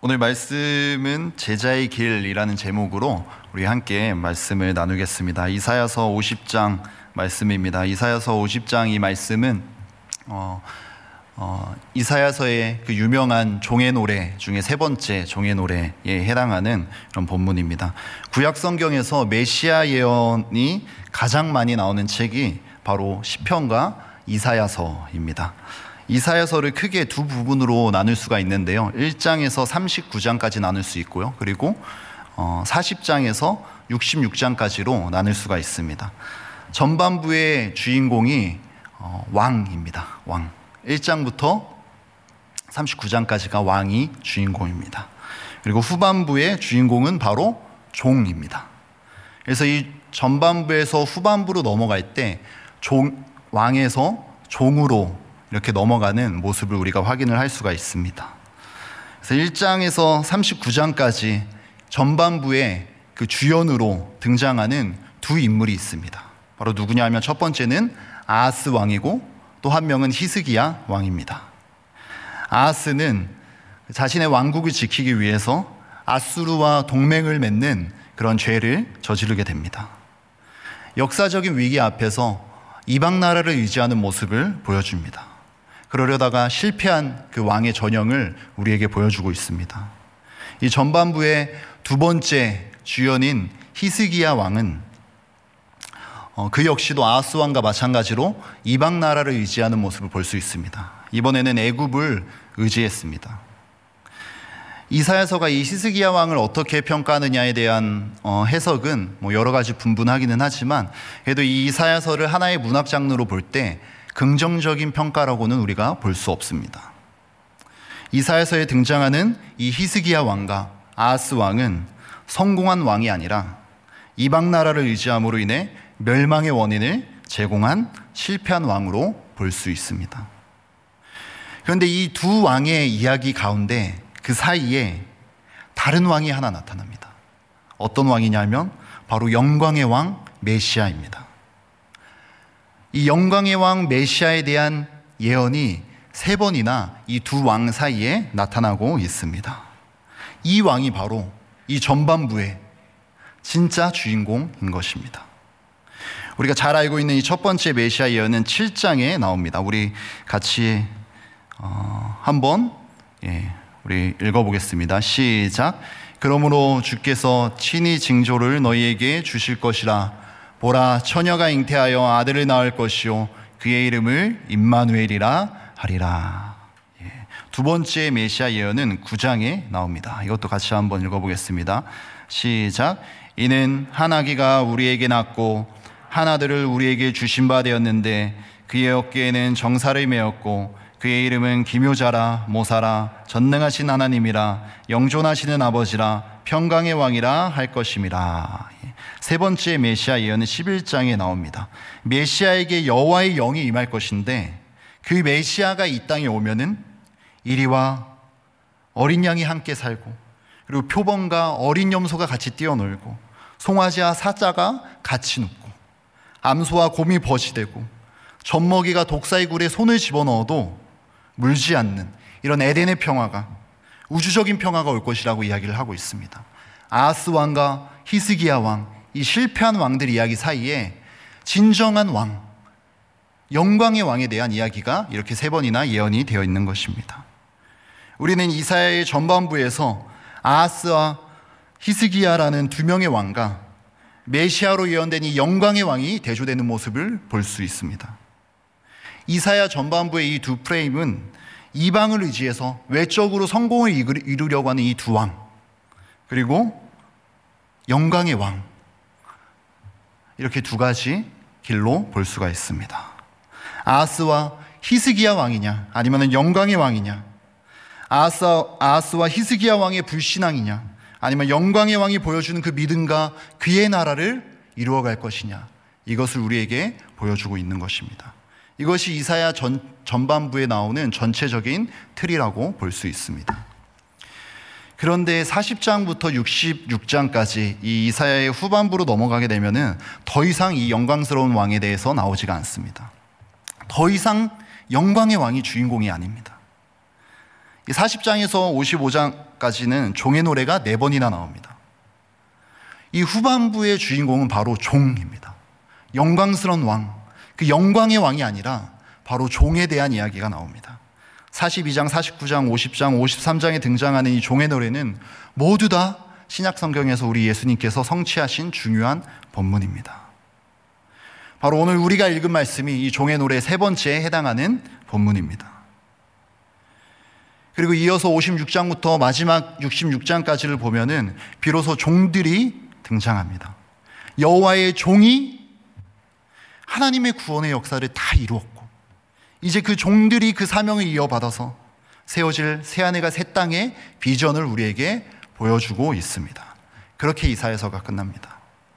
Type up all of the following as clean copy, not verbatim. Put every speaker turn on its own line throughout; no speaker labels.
오늘 말씀은 제자의 길이라는 제목으로 우리 함께 말씀을 나누겠습니다. 이사야서 50장 말씀입니다. 이사야서 50장 이 말씀은 이사야서의 그 유명한 종의 노래 중에 세 번째 종의 노래에 해당하는 그런 본문입니다. 구약 성경에서 메시아 예언이 가장 많이 나오는 책이 바로 시편과 이사야서입니다. 이사야서를 크게 두 부분으로 나눌 수가 있는데요. 1장에서 39장까지 나눌 수 있고요. 그리고 40장에서 66장까지로 나눌 수가 있습니다. 전반부의 주인공이 왕입니다. 왕. 1장부터 39장까지가 왕이 주인공입니다. 그리고 후반부의 주인공은 바로 종입니다. 그래서 이 전반부에서 후반부로 넘어갈 때 왕에서 종으로 이렇게 넘어가는 모습을 우리가 확인을 할 수가 있습니다. 그래서 1장에서 39장까지 전반부에 그 주연으로 등장하는 두 인물이 있습니다. 바로 누구냐 하면 첫 번째는 아하스 왕이고 또 한 명은 히스기야 왕입니다. 아하스는 자신의 왕국을 지키기 위해서 아수르와 동맹을 맺는 그런 죄를 저지르게 됩니다. 역사적인 위기 앞에서 이방 나라를 의지하는 모습을 보여줍니다. 그러려다가 실패한 그 왕의 전형을 우리에게 보여주고 있습니다. 이 전반부의 두 번째 주연인 히스기야 왕은 그 역시도 아하스 왕과 마찬가지로 이방 나라를 의지하는 모습을 볼 수 있습니다. 이번에는 애굽을 의지했습니다. 이사야서가 이 히스기야 왕을 어떻게 평가하느냐에 대한 해석은 여러 가지 분분하기는 하지만 그래도 이 이사야서를 하나의 문학 장르로 볼 때 긍정적인 평가라고는 우리가 볼 수 없습니다. 이사야서에 등장하는 이 히스기야 왕과 아하스 왕은 성공한 왕이 아니라 이방 나라를 의지함으로 인해 멸망의 원인을 제공한 실패한 왕으로 볼 수 있습니다. 그런데 이 두 왕의 이야기 가운데 그 사이에 다른 왕이 하나 나타납니다. 어떤 왕이냐면 바로 영광의 왕 메시아입니다. 이 영광의 왕 메시아에 대한 예언이 세 번이나 이 두 왕 사이에 나타나고 있습니다. 이 왕이 바로 이 전반부의 진짜 주인공인 것입니다. 우리가 잘 알고 있는 이 첫 번째 메시아 예언은 7장에 나옵니다. 우리 같이 한번 우리 읽어보겠습니다. 시작. 그러므로 주께서 친히 징조를 너희에게 주실 것이라. 보라, 처녀가 잉태하여 아들을 낳을 것이요 그의 이름을 임마누엘이라 하리라. 두 번째 메시아 예언은 9장에 나옵니다. 이것도 같이 한번 읽어보겠습니다. 시작. 이는 한 아기가 우리에게 낳고 한 아들을 우리에게 주신 바 되었는데 그의 어깨에는 정사를 메었고 그의 이름은 기묘자라 모사라 전능하신 하나님이라 영존하시는 아버지라 평강의 왕이라 할 것임이라. 세 번째 메시아 예언은 11장에 나옵니다. 메시아에게 여호와의 영이 임할 것인데 그 메시아가 이 땅에 오면은 이리와 어린 양이 함께 살고 그리고 표범과 어린 염소가 같이 뛰어놀고 송아지와 사자가 같이 눕고 암소와 곰이 벗이되고 젖먹이가 독사의 굴에 손을 집어넣어도 물지 않는 이런 에덴의 평화가 우주적인 평화가 올 것이라고 이야기를 하고 있습니다. 아하스 왕과 히스기야 왕, 이 실패한 왕들 이야기 사이에 진정한 왕, 영광의 왕에 대한 이야기가 이렇게 세 번이나 예언이 되어 있는 것입니다. 우리는 이사야의 전반부에서 아하스와 히스기야라는 두 명의 왕과 메시아로 예언된 이 영광의 왕이 대조되는 모습을 볼 수 있습니다. 이사야 전반부의 이 두 프레임은 이방을 의지해서 외적으로 성공을 이루려고 하는 이 두 왕, 그리고 영광의 왕, 이렇게 두 가지 길로 볼 수가 있습니다. 아하스와 히스기야 왕이냐 아니면 영광의 왕이냐, 아하스와 히스기야 왕의 불신앙이냐 아니면 영광의 왕이 보여주는 그 믿음과 그의 나라를 이루어갈 것이냐, 이것을 우리에게 보여주고 있는 것입니다. 이것이 이사야 전반부에 나오는 전체적인 틀이라고 볼 수 있습니다. 그런데 40장부터 66장까지 이 이사야의 후반부로 넘어가게 되면은 더 이상 이 영광스러운 왕에 대해서 나오지가 않습니다. 더 이상 영광의 왕이 주인공이 아닙니다. 40장에서 4장까지는 종의 노래가 4번이나 나옵니다. 이 후반부의 주인공은 바로 종입니다. 영광스러운 왕, 그 영광의 왕이 아니라 바로 종에 대한 이야기가 나옵니다. 42장, 49장, 50장, 53장에 등장하는 이 종의 노래는 모두 다 신약 성경에서 우리 예수님께서 성취하신 중요한 본문입니다. 바로 오늘 우리가 읽은 말씀이 이 종의 노래 3번째에 해당하는 본문입니다. 그리고 이어서 56장부터 마지막 66장까지를 보면은 비로소 종들이 등장합니다. 여호와의 종이 하나님의 구원의 역사를 다 이루었고 이제 그 종들이 그 사명을 이어받아서 세워질 새하늘과 새 땅의 비전을 우리에게 보여주고 있습니다. 그렇게 이사야서가 끝납니다.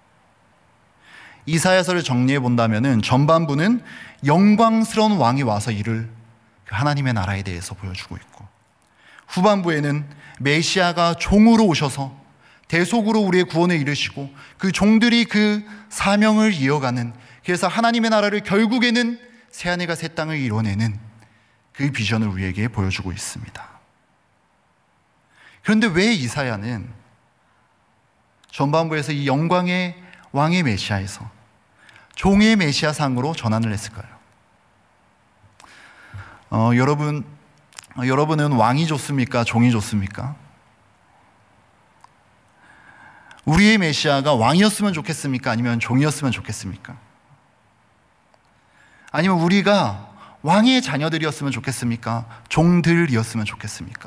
이사야서를 정리해 본다면은 전반부는 영광스러운 왕이 와서 이를 하나님의 나라에 대해서 보여주고 있고 후반부에는 메시아가 종으로 오셔서 대속으로 우리의 구원을 이루시고 그 종들이 그 사명을 이어가는 그래서 하나님의 나라를 결국에는 새하늘과 새 땅을 이뤄내는 그 비전을 우리에게 보여주고 있습니다. 그런데 왜 이사야는 전반부에서 이 영광의 왕의 메시아에서 종의 메시아상으로 전환을 했을까요? 여러분은 왕이 좋습니까? 종이 좋습니까? 우리의 메시아가 왕이었으면 좋겠습니까? 아니면 종이었으면 좋겠습니까? 아니면 우리가 왕의 자녀들이었으면 좋겠습니까? 종들이었으면 좋겠습니까?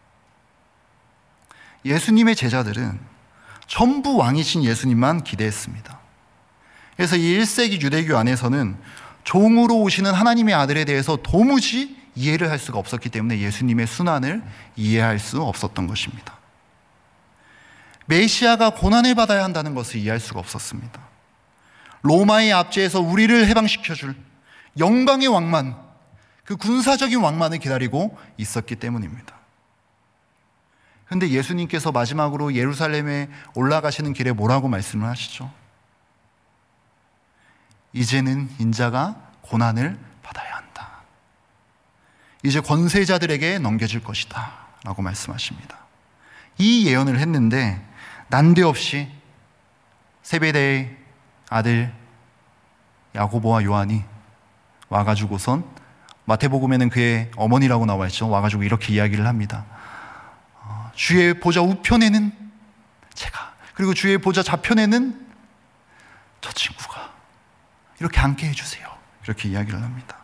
예수님의 제자들은 전부 왕이신 예수님만 기대했습니다. 그래서 이 1세기 유대교 안에서는 종으로 오시는 하나님의 아들에 대해서 도무지 이해를 할 수가 없었기 때문에 예수님의 순환을 이해할 수 없었던 것입니다. 메시아가 고난을 받아야 한다는 것을 이해할 수가 없었습니다. 로마의 압제에서 우리를 해방시켜줄 영광의 왕만, 그 군사적인 왕만을 기다리고 있었기 때문입니다. 그런데 예수님께서 마지막으로 예루살렘에 올라가시는 길에 뭐라고 말씀을 하시죠? 이제는 인자가 고난을 받아야 한다. 이제 권세자들에게 넘겨질 것이다 라고 말씀하십니다. 이 예언을 했는데 난데없이 세베대의 아들 야고보와 요한이 와가지고선 마태복음에는 그의 어머니라고 나와 있죠. 와가지고 이렇게 이야기를 합니다. 주의 보좌 우편에는 제가, 그리고 주의 보좌 좌편에는 저 친구가 이렇게 앉게 해주세요. 이렇게 이야기를 합니다.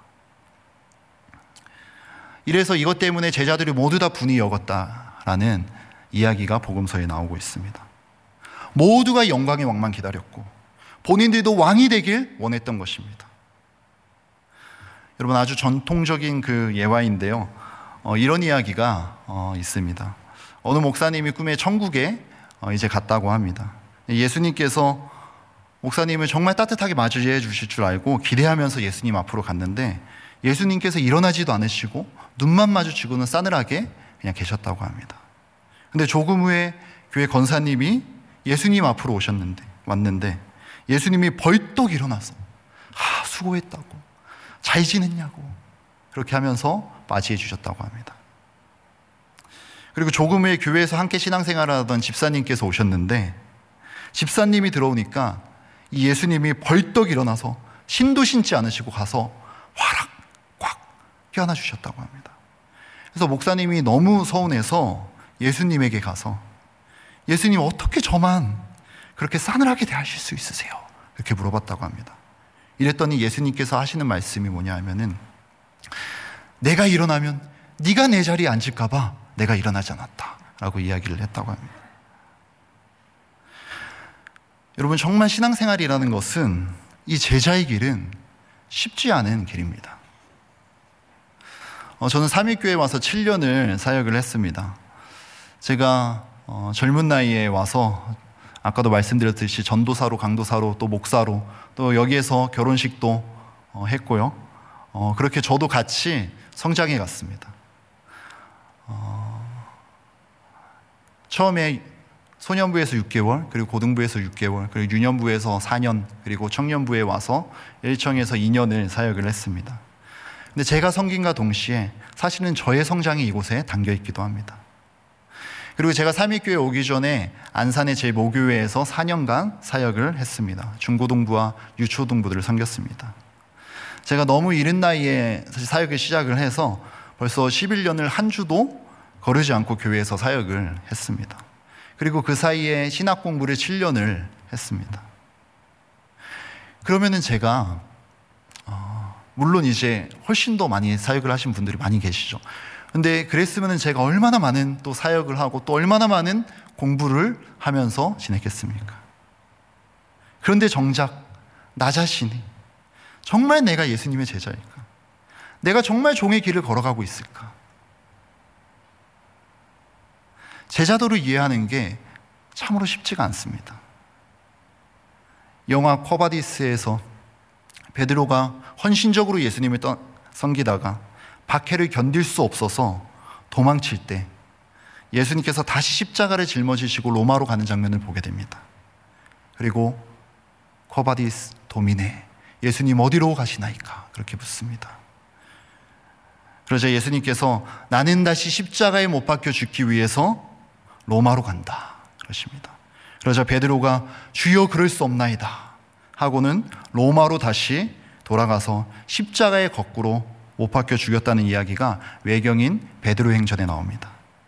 이래서 이것 때문에 제자들이 모두 다 분이 여겼다라는 이야기가 복음서에 나오고 있습니다. 모두가 영광의 왕만 기다렸고 본인들도 왕이 되길 원했던 것입니다. 여러분, 아주 전통적인 그 예화인데요. 이런 이야기가 있습니다. 어느 목사님이 꿈에 천국에 이제 갔다고 합니다. 예수님께서 목사님을 정말 따뜻하게 맞이해 주실 줄 알고 기대하면서 예수님 앞으로 갔는데 예수님께서 일어나지도 않으시고 눈만 마주치고는 싸늘하게 그냥 계셨다고 합니다. 근데 조금 후에 교회 권사님이 예수님 앞으로 왔는데 예수님이 벌떡 일어나서 수고했다고, 잘 지냈냐고 그렇게 하면서 맞이해 주셨다고 합니다. 그리고 조금 후에 교회에서 함께 신앙생활을 하던 집사님께서 오셨는데 집사님이 들어오니까 이 예수님이 벌떡 일어나서 신도 신지 않으시고 가서 화락 꽉 껴안아 주셨다고 합니다. 그래서 목사님이 너무 서운해서 예수님에게 가서 예수님, 어떻게 저만 그렇게 싸늘하게 대하실 수 있으세요? 이렇게 물어봤다고 합니다. 이랬더니 예수님께서 하시는 말씀이 뭐냐 하면은 내가 일어나면 네가 내 자리에 앉을까 봐 내가 일어나지 않았다 라고 이야기를 했다고 합니다. 여러분, 정말 신앙생활이라는 것은 이 제자의 길은 쉽지 않은 길입니다. 저는 삼일교회에 와서 7년을 사역을 했습니다. 제가 젊은 나이에 와서 아까도 말씀드렸듯이 전도사로, 강도사로, 또 목사로, 또 여기에서 결혼식도 했고요. 그렇게 저도 같이 성장해 갔습니다. 처음에 소년부에서 6개월, 그리고 고등부에서 6개월, 그리고 유년부에서 4년, 그리고 청년부에 와서 1청에서 2년을 사역을 했습니다. 근데 제가 섬김과 동시에 사실은 저의 성장이 이곳에 담겨 있기도 합니다. 그리고 제가 삼위교회 오기 전에 안산의 제 모교회에서 4년간 사역을 했습니다. 중고등부와 유초등부들을 섬겼습니다. 제가 너무 이른 나이에 사실 사역을 시작을 해서 벌써 11년을 한 주도 거르지 않고 교회에서 사역을 했습니다. 그리고 그 사이에 신학 공부를 7년을 했습니다. 그러면은 제가 물론 이제 훨씬 더 많이 사역을 하신 분들이 많이 계시죠. 근데 그랬으면은 제가 얼마나 많은 또 사역을 하고 또 얼마나 많은 공부를 하면서 지냈겠습니까? 그런데 정작 나 자신이 정말 내가 예수님의 제자일까? 내가 정말 종의 길을 걸어가고 있을까? 제자도를 이해하는 게 참으로 쉽지가 않습니다. 영화 쿼바디스에서 베드로가 헌신적으로 예수님을 섬기다가 박해를 견딜 수 없어서 도망칠 때 예수님께서 다시 십자가를 짊어지시고 로마로 가는 장면을 보게 됩니다. 그리고 쿼바디스 도미네, 예수님 어디로 가시나이까? 그렇게 묻습니다. 그러자 예수님께서 나는 다시 십자가에 못 박혀 죽기 위해서 로마로 간다 그러십니다. 그러자 베드로가 주여 그럴 수 없나이다 하고는 로마로 다시 돌아가서 십자가에 거꾸로 못 박혀 죽였다는 이야기가 외경인 베드로 행전에 나옵니다.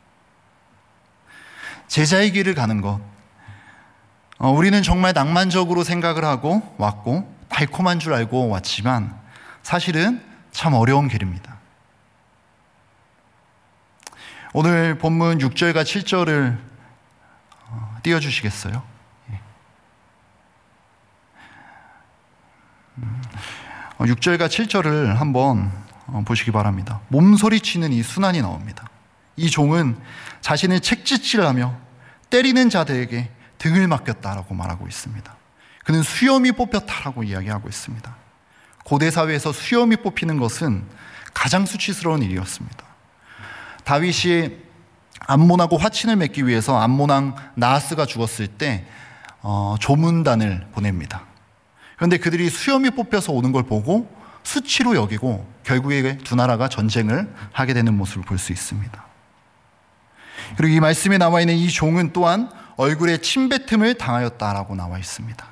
제자의 길을 가는 것, 우리는 정말 낭만적으로 생각을 하고 왔고 달콤한 줄 알고 왔지만 사실은 참 어려운 길입니다. 오늘 본문 6절과 7절을 띄워주시겠어요? 6절과 7절을 한번 보시기 바랍니다. 몸소리치는 이 순환이 나옵니다. 이 종은 자신을 책짓질하며 때리는 자들에게 등을 맡겼다라고 말하고 있습니다. 그는 수염이 뽑혔다라고 이야기하고 있습니다. 고대 사회에서 수염이 뽑히는 것은 가장 수치스러운 일이었습니다. 다윗이 암몬하고 화친을 맺기 위해서 암몬왕 나하스가 죽었을 때 조문단을 보냅니다. 그런데 그들이 수염이 뽑혀서 오는 걸 보고 수치로 여기고 결국에 두 나라가 전쟁을 하게 되는 모습을 볼 수 있습니다. 그리고 이 말씀에 나와 있는 이 종은 또한 얼굴에 침뱉음을 당하였다라고 나와 있습니다.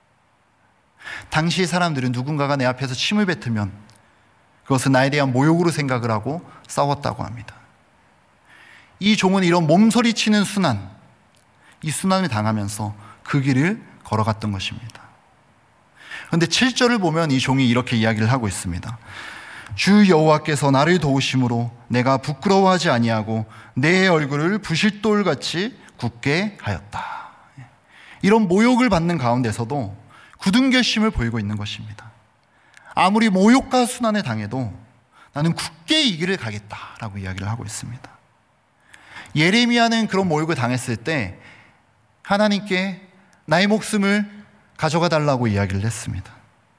당시 사람들은 누군가가 내 앞에서 침을 뱉으면 그것은 나에 대한 모욕으로 생각을 하고 싸웠다고 합니다. 이 종은 이런 몸소리치는 순환, 이 순환을 당하면서 그 길을 걸어갔던 것입니다. 그런데 7절을 보면 이 종이 이렇게 이야기를 하고 있습니다. 주 여호와께서 나를 도우심으로 내가 부끄러워하지 아니하고 내 얼굴을 부싯돌같이 굳게 하였다. 이런 모욕을 받는 가운데서도 굳은 결심을 보이고 있는 것입니다. 아무리 모욕과 순환을 당해도 나는 굳게 이 길을 가겠다라고 이야기를 하고 있습니다. 예레미야는 그런 모욕을 당했을 때 하나님께 나의 목숨을 가져가 달라고 이야기를 했습니다.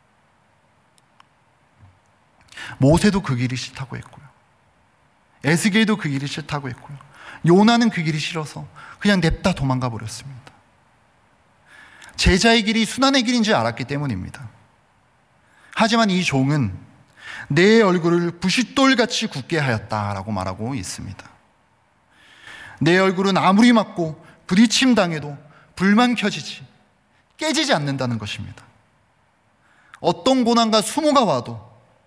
모세도 그 길이 싫다고 했고요. 에스겔도 그 길이 싫다고 했고요. 요나는 그 길이 싫어서 그냥 냅다 도망가 버렸습니다. 제자의 길이 순환의 길인 줄 알았기 때문입니다. 하지만 이 종은 내 얼굴을 부싯돌같이 굳게 하였다라고 말하고 있습니다. 내 얼굴은 아무리 맞고 부딪힘 당해도 불만 켜지지 깨지지 않는다는 것입니다. 어떤 고난과 수모가 와도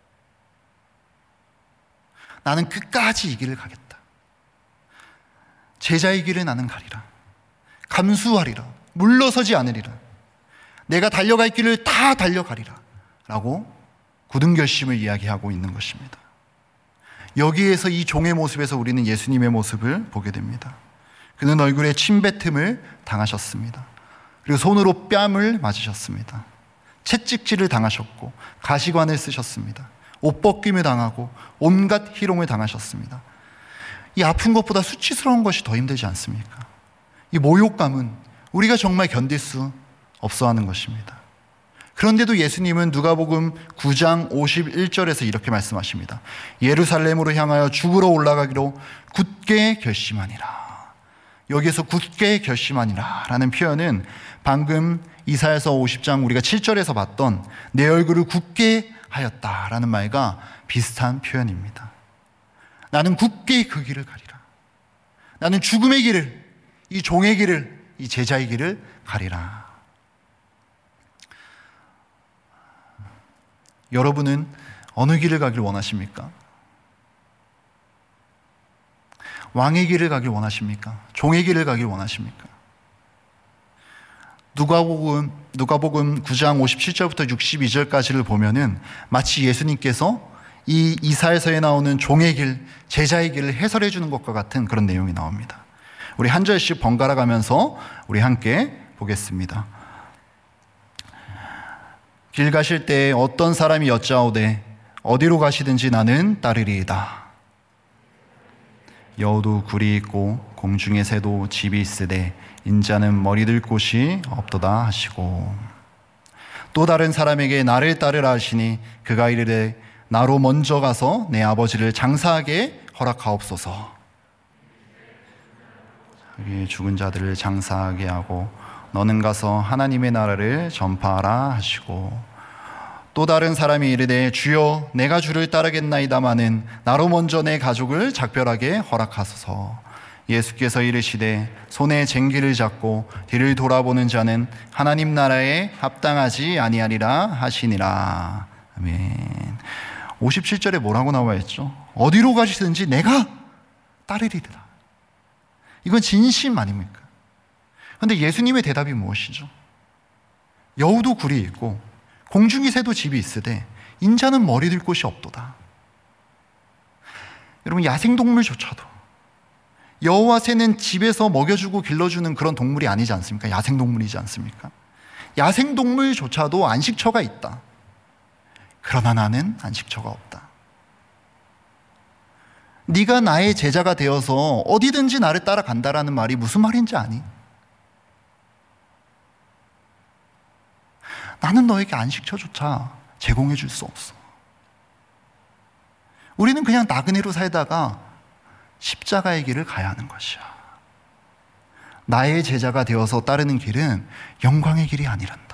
나는 끝까지 이 길을 가겠다. 제자의 길을 나는 가리라. 감수하리라. 물러서지 않으리라. 내가 달려갈 길을 다 달려가리라 라고 굳은 결심을 이야기하고 있는 것입니다. 여기에서 이 종의 모습에서 우리는 예수님의 모습을 보게 됩니다. 그는 얼굴에 침뱉음을 당하셨습니다. 그리고 손으로 뺨을 맞으셨습니다. 채찍질을 당하셨고 가시관을 쓰셨습니다. 옷 벗김을 당하고 온갖 희롱을 당하셨습니다. 이 아픈 것보다 수치스러운 것이 더 힘들지 않습니까? 이 모욕감은 우리가 정말 견딜 수 없어 하는 것입니다. 그런데도 예수님은 누가복음 9장 51절에서 이렇게 말씀하십니다. 예루살렘으로 향하여 죽으러 올라가기로 굳게 결심하니라. 여기에서 굳게 결심하니라 라는 표현은 방금 이사야서 50장 우리가 7절에서 봤던 내 얼굴을 굳게 하였다라는 말과 비슷한 표현입니다. 나는 굳게 그 길을 가리라. 나는 죽음의 길을 이 종의 길을, 이 제자의 길을 가리라. 여러분은 어느 길을 가길 원하십니까? 왕의 길을 가길 원하십니까? 종의 길을 가길 원하십니까? 누가복음 9장 57절부터 62절까지를 보면은 마치 예수님께서 이 이사야서에 나오는 종의 길, 제자의 길을 해설해 주는 것과 같은 그런 내용이 나옵니다. 우리 한 절씩 번갈아 가면서 우리 함께 보겠습니다. 길 가실 때 어떤 사람이 여짜오되 어디로 가시든지 나는 따르리이다. 여우도 굴이 있고 공중의 새도 집이 있으되 인자는 머리들 곳이 없도다 하시고, 또 다른 사람에게 나를 따르라 하시니 그가 이르되 나로 먼저 가서 내 아버지를 장사하게 허락하옵소서. 죽은 자들을 장사하게 하고 너는 가서 하나님의 나라를 전파하라 하시고, 또 다른 사람이 이르되 주여 내가 주를 따르겠나이다마는 나로 먼저 내 가족을 작별하게 허락하소서. 예수께서 이르시되 손에 쟁기를 잡고 뒤를 돌아보는 자는 하나님 나라에 합당하지 아니하리라 하시니라. 아멘. 57절에 뭐라고 나와 있죠? 어디로 가시든지 내가 따르리라. 이건 진심 아닙니까? 그런데 예수님의 대답이 무엇이죠? 여우도 굴이 있고 공중의 새도 집이 있으되 인자는 머리 들 곳이 없도다. 여러분, 야생동물조차도, 여우와 새는 집에서 먹여주고 길러주는 그런 동물이 아니지 않습니까? 야생동물이지 않습니까? 야생동물조차도 안식처가 있다. 그러나 나는 안식처가 없다. 네가 나의 제자가 되어서 어디든지 나를 따라간다라는 말이 무슨 말인지 아니? 나는 너에게 안식처조차 제공해 줄 수 없어. 우리는 그냥 나그네로 살다가 십자가의 길을 가야 하는 것이야. 나의 제자가 되어서 따르는 길은 영광의 길이 아니란다.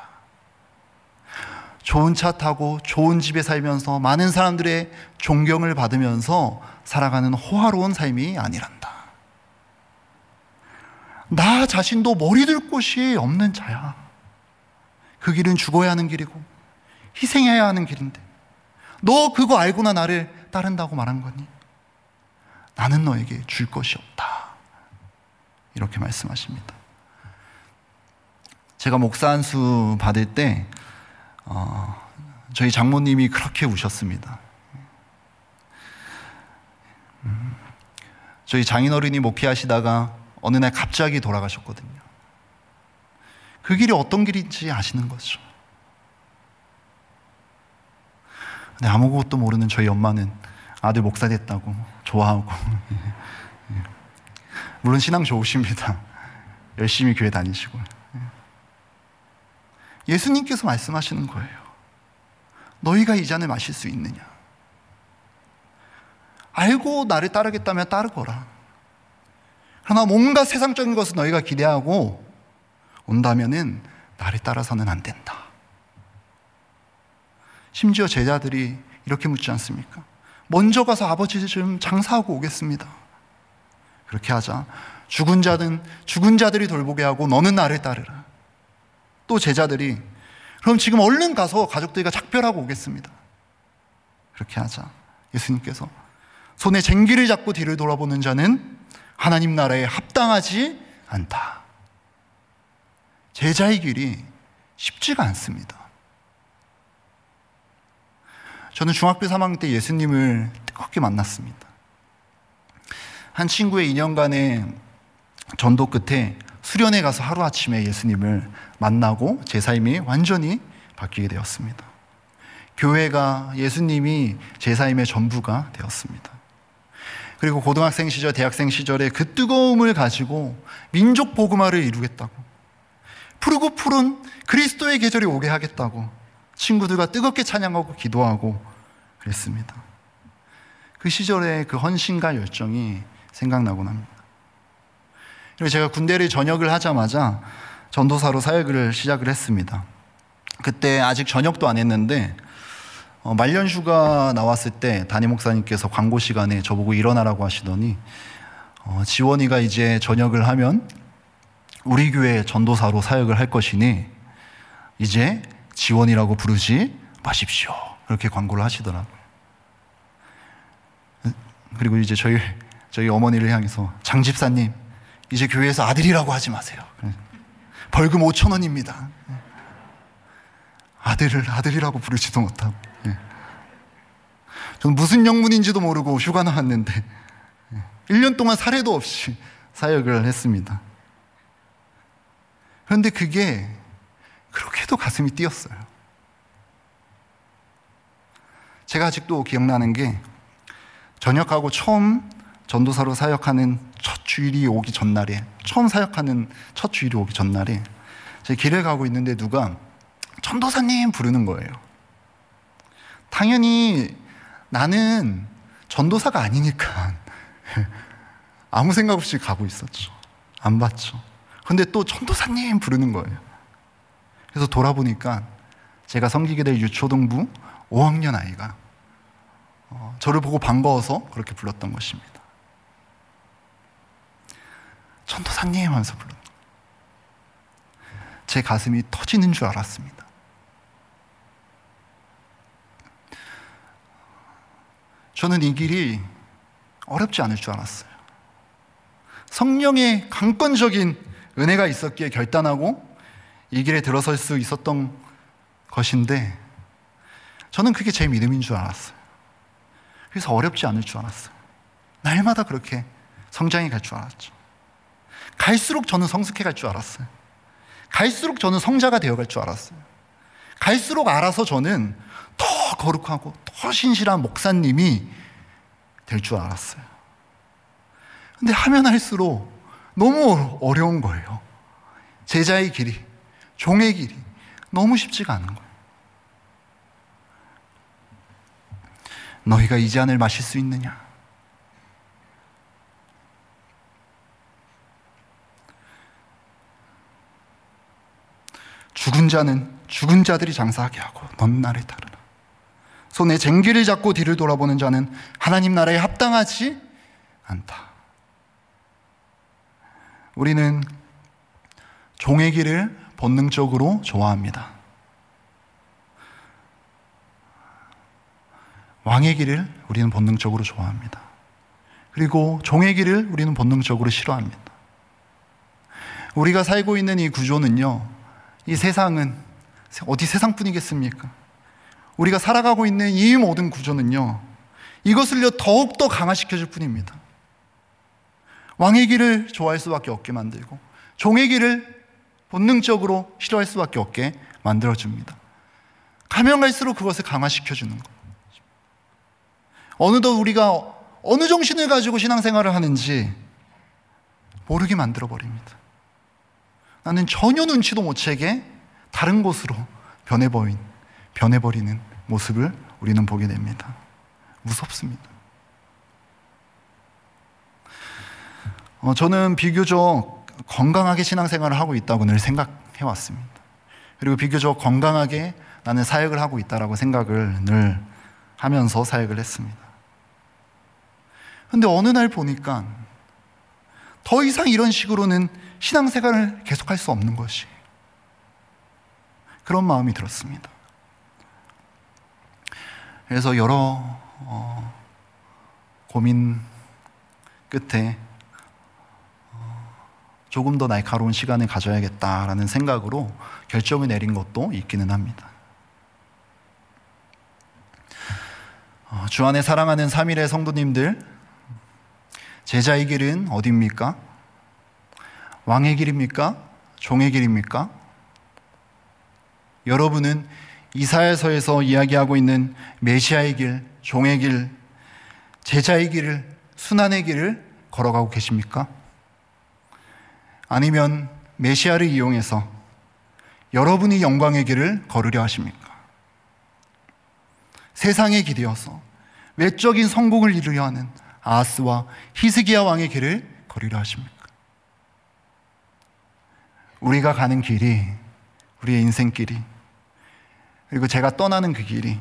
좋은 차 타고 좋은 집에 살면서 많은 사람들의 존경을 받으면서 살아가는 호화로운 삶이 아니란다. 나 자신도 머리 들 곳이 없는 자야. 그 길은 죽어야 하는 길이고 희생해야 하는 길인데 너 그거 알고나 나를 따른다고 말한 거니? 나는 너에게 줄 것이 없다. 이렇게 말씀하십니다. 제가 목사 안수 받을 때 저희 장모님이 그렇게 우셨습니다. 저희 장인어른이 목회하시다가 어느 날 갑자기 돌아가셨거든요. 그 길이 어떤 길인지 아시는 거죠. 근데 아무것도 모르는 저희 엄마는 아들 목사 됐다고 좋아하고 물론 신앙 좋으십니다. 열심히 교회 다니시고. 예수님께서 말씀하시는 거예요. 너희가 이 잔을 마실 수 있느냐? 알고 나를 따르겠다면 따르거라. 그러나 뭔가 세상적인 것을 너희가 기대하고 온다면은 나를 따라서는 안 된다. 심지어 제자들이 이렇게 묻지 않습니까? 먼저 가서 아버지를 좀 장사하고 오겠습니다. 그렇게 하자 죽은 자들이 돌보게 하고 너는 나를 따르라. 또 제자들이 그럼 지금 얼른 가서 가족들과 작별하고 오겠습니다. 그렇게 하자 예수님께서 손에 쟁기를 잡고 뒤를 돌아보는 자는 하나님 나라에 합당하지 않다. 제자의 길이 쉽지가 않습니다. 저는 중학교 3학년 때 예수님을 뜨겁게 만났습니다. 한 친구의 2년간의 전도 끝에 수련회 가서 하루아침에 예수님을 만나고 제 삶이 완전히 바뀌게 되었습니다. 교회가, 예수님이 제 삶의 전부가 되었습니다. 그리고 고등학생 시절, 대학생 시절에 그 뜨거움을 가지고 민족 복음화를 이루겠다고, 푸르고 푸른 그리스도의 계절이 오게 하겠다고 친구들과 뜨겁게 찬양하고 기도하고 그랬습니다. 그 시절의 그 헌신과 열정이 생각나곤 합니다. 그리고 제가 군대를 전역을 하자마자 전도사로 사역을 시작을 했습니다. 그때 아직 전역도 안 했는데 말년휴가 나왔을 때 담임 목사님께서 광고 시간에 저보고 일어나라고 하시더니 지원이가 이제 전역을 하면 우리 교회 전도사로 사역을 할 것이니 이제 지원이라고 부르지 마십시오. 이렇게 광고를 하시더라고요. 그리고 이제 저희 어머니를 향해서 장 집사님, 이제 교회에서 아들이라고 하지 마세요. 벌금 5,000원입니다. 아들이라고 부르지도 못하고. 저는 무슨 영문인지도 모르고 휴가 나왔는데 1년 동안 사례도 없이 사역을 했습니다. 그런데 그게 그렇게도 가슴이 뛰었어요. 제가 아직도 기억나는 게 전역하고 처음 전도사로 사역하는 첫 주일이 오기 전날에, 처음 사역하는 첫 주일이 오기 전날에 제가 길을 가고 있는데 누가 전도사님 부르는 거예요. 당연히 나는 전도사가 아니니까 아무 생각 없이 가고 있었죠. 안 봤죠. 근데 또 전도사님 부르는 거예요. 그래서 돌아보니까 제가 섬기게 될 유초등부 5학년 아이가 저를 보고 반가워서 그렇게 불렀던 것입니다. 전도사님 하면서 불렀던 거예요. 제 가슴이 터지는 줄 알았습니다. 저는 이 길이 어렵지 않을 줄 알았어요. 성령의 강권적인 은혜가 있었기에 결단하고 이 길에 들어설 수 있었던 것인데 저는 그게 제 믿음인 줄 알았어요. 그래서 어렵지 않을 줄 알았어요. 날마다 그렇게 성장해 갈 줄 알았죠. 갈수록 저는 성숙해 갈 줄 알았어요. 갈수록 저는 성자가 되어 갈 줄 알았어요. 갈수록 알아서 저는 더 거룩하고 더 신실한 목사님이 될 줄 알았어요. 근데 하면 할수록 너무 어려운 거예요. 제자의 길이, 종의 길이 너무 쉽지가 않은 거예요. 너희가 이 잔을 마실 수 있느냐? 죽은 자는 죽은 자들이 장사하게 하고 넌 나를 따르라. 손에 쟁기를 잡고 뒤를 돌아보는 자는 하나님 나라에 합당하지 않다. 우리는 종의 길을 본능적으로 좋아합니다. 왕의 길을 우리는 본능적으로 좋아합니다. 그리고 종의 길을 우리는 본능적으로 싫어합니다. 우리가 살고 있는 이 구조는요, 이 세상은 어디 세상뿐이겠습니까? 우리가 살아가고 있는 이 모든 구조는요, 이것을요 더욱더 강화시켜줄 뿐입니다. 왕의 길을 좋아할 수밖에 없게 만들고 종의 길을 본능적으로 싫어할 수밖에 없게 만들어줍니다. 가면 갈수록 그것을 강화시켜주는 거예요. 어느덧 우리가 어느 정신을 가지고 신앙생활을 하는지 모르게 만들어버립니다. 나는 전혀 눈치도 못 채게 다른 곳으로 변해버리는 모습을 우리는 보게 됩니다. 무섭습니다. 저는 비교적 건강하게 신앙생활을 하고 있다고 늘 생각해 왔습니다. 그리고 비교적 건강하게 나는 사역을 하고 있다라고 생각을 늘 하면서 사역을 했습니다. 근데 어느 날 보니까 더 이상 이런 식으로는 신앙생활을 계속할 수 없는 것이, 그런 마음이 들었습니다. 그래서 여러 고민 끝에 조금 더 날카로운 시간을 가져야겠다라는 생각으로 결정을 내린 것도 있기는 합니다. 주 안에 사랑하는 3일의 성도님들, 제자의 길은 어디입니까? 왕의 길입니까? 종의 길입니까? 여러분은 이사야서에서 이야기하고 있는 메시아의 길, 종의 길, 제자의 길을, 순환의 길을 걸어가고 계십니까? 아니면 메시아를 이용해서 여러분이 영광의 길을 걸으려 하십니까? 세상의 길이어서 외적인 성공을 이루려 하는 아하스와 히스기야 왕의 길을 걸으려 하십니까? 우리가 가는 길이, 우리의 인생길이, 그리고 제가 떠나는 그 길이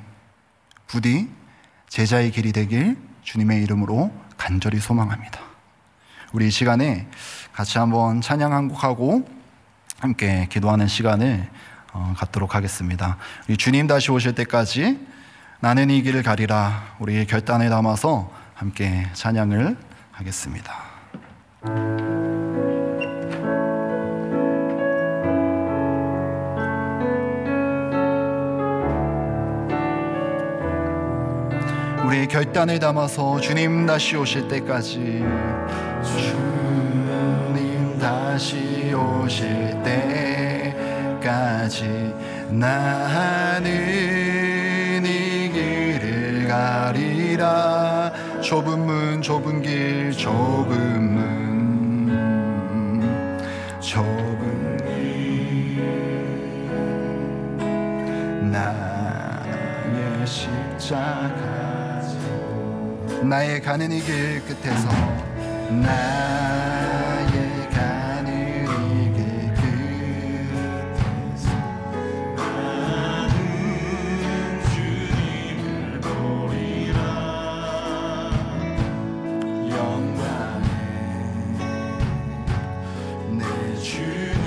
부디 제자의 길이 되길 주님의 이름으로 간절히 소망합니다. 우리 이 시간에 같이 한번 찬양 한 곡하고 함께 기도하는 시간을 갖도록 하겠습니다. 우리 주님 다시 오실 때까지 나는 이 길을 가리라, 우리의 결단을 담아서 함께 찬양을 하겠습니다. 우리의 결단을 담아서 주님 다시 오실 때까지, 주님 다시 오실 때까지 나는 이 길을 가리라. 좁은 문 좁은 길 좁은 문 좁은 길, 나의 십자가 나의 가는 이 길 끝에서, 나의 가는 이 길 끝에서 나는 주님을 보리라. 영광의 내 주님,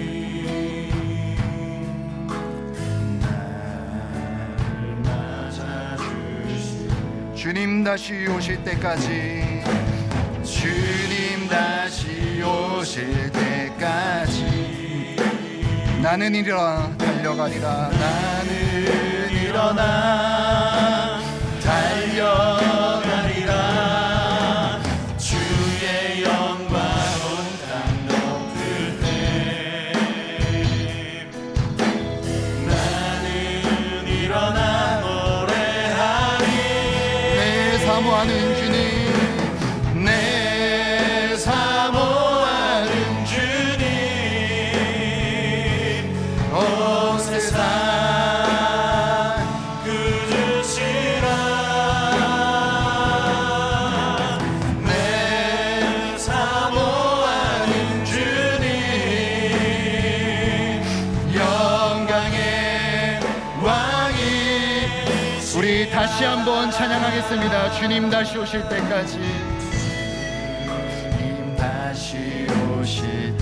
나를 맞아주시오. 주님 다시 오실 때까지, 주님 다시 오실 때까지 나는 일어나 달려가리라. 나는 일어나 달려가리라. 주의 영광 온 땅 덮을 때 나는 일어나 노래하리. 내 사모하는 주님, 내 사모하는 주님, 온 세상 구주시라. 내 사모하는 주님, 영광의 왕이. 우리 다시 한번 찬양하겠습니다. 주님 다시 오실 때까지, 주님 다시 오실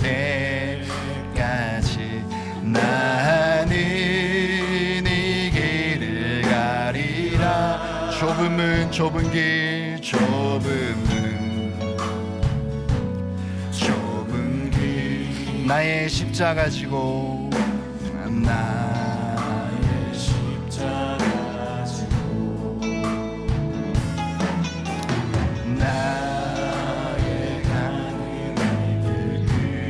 때까지 나는 이 길을 가리라. 좁은 문 좁은 길 좁은 문 좁은 길, 나의 십자가 지고, 나의 십자가 지고, 나의 가는 길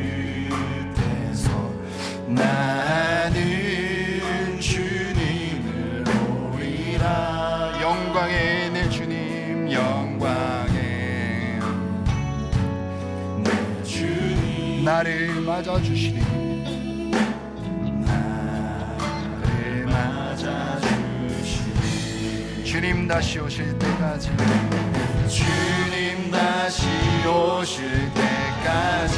끝에서 나는 주님을 보리라. 영광의 내 주님, 영광의 내 주님, 나를 맞아주시리. 나를 맞아주시리. 주님 다시 오실 때까지, 주님 다시 오실 때까지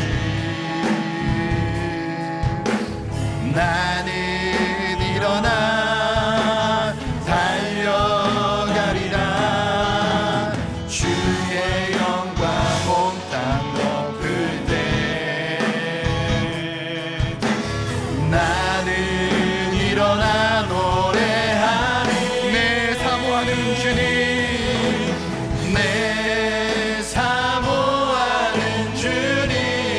나는 일어나 달려가리라. 주의 영광 온 땅 덮을 때 나는 일어나 노래하리. 내 사모하는 주님, 내 사모하는 주님,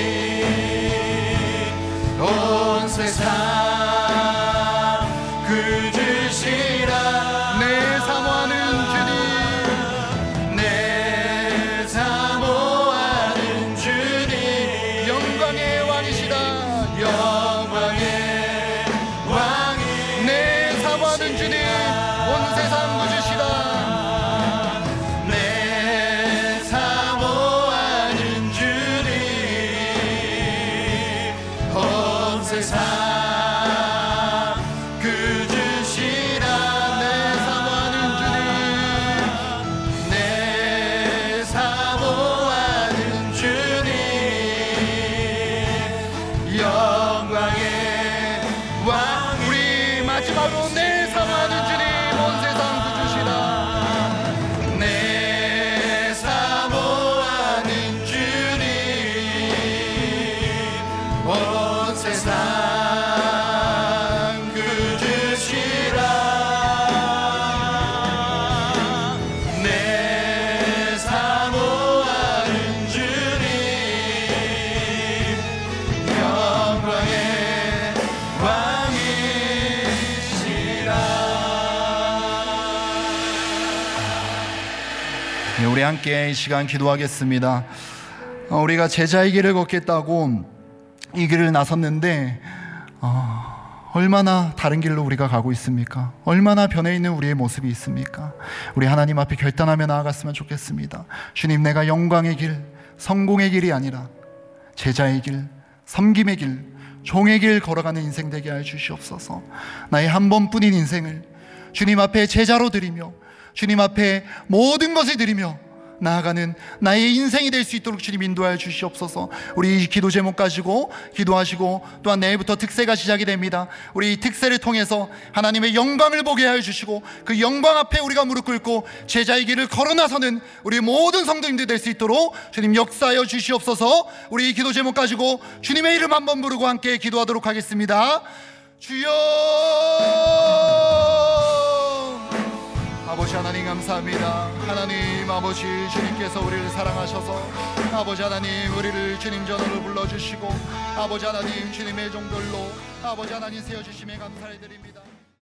온 세상 구주시라. 내 사모하는 주님, 내 사모하는 주님, 영광의 왕이시다. 영광의 왕이. 내 사모하는 주님, 온 세상 구주시다. 내 사모하는 주님, 온 세상 구주시라. 내 사모하는 주님, 내 사모하는 주님, 영광의 왕. 우리 마지막으로 내 사모하는 주님, 온 세상 구주시라. 내 사모하는 주님, 온 세상 그 주시라. 내 사모하는 주님 영광의 왕이시라. 우리 함께 이 시간 기도하겠습니다. 우리가 제자의 길을 걷겠다고 이 길을 나섰는데 얼마나 다른 길로 우리가 가고 있습니까? 얼마나 변해 있는 우리의 모습이 있습니까? 우리 하나님 앞에 결단하며 나아갔으면 좋겠습니다. 주님, 내가 영광의 길, 성공의 길이 아니라 제자의 길, 섬김의 길, 종의 길 걸어가는 인생 되게 하여 주시옵소서. 나의 한 번뿐인 인생을 주님 앞에 제자로 드리며 주님 앞에 모든 것을 드리며 나아가는 나의 인생이 될 수 있도록 주님 인도하여 주시옵소서. 우리 이 기도 제목 가지고 기도하시고, 또한 내일부터 특세가 시작이 됩니다. 우리 이 특세를 통해서 하나님의 영광을 보게 하여 주시고, 그 영광 앞에 우리가 무릎 꿇고 제자의 길을 걸어 나서는 우리 모든 성도님들 될 수 있도록 주님 역사하여 주시옵소서. 우리 이 기도 제목 가지고 주님의 이름 한번 부르고 함께 기도하도록 하겠습니다. 주여, 아버지 하나님 감사합니다. 하나님 아버지, 주님께서 우리를 사랑하셔서 아버지 하나님 우리를 주님 전으로 불러주시고 아버지 하나님 주님의 종들로 아버지 하나님 세워주심에 감사를 드립니다.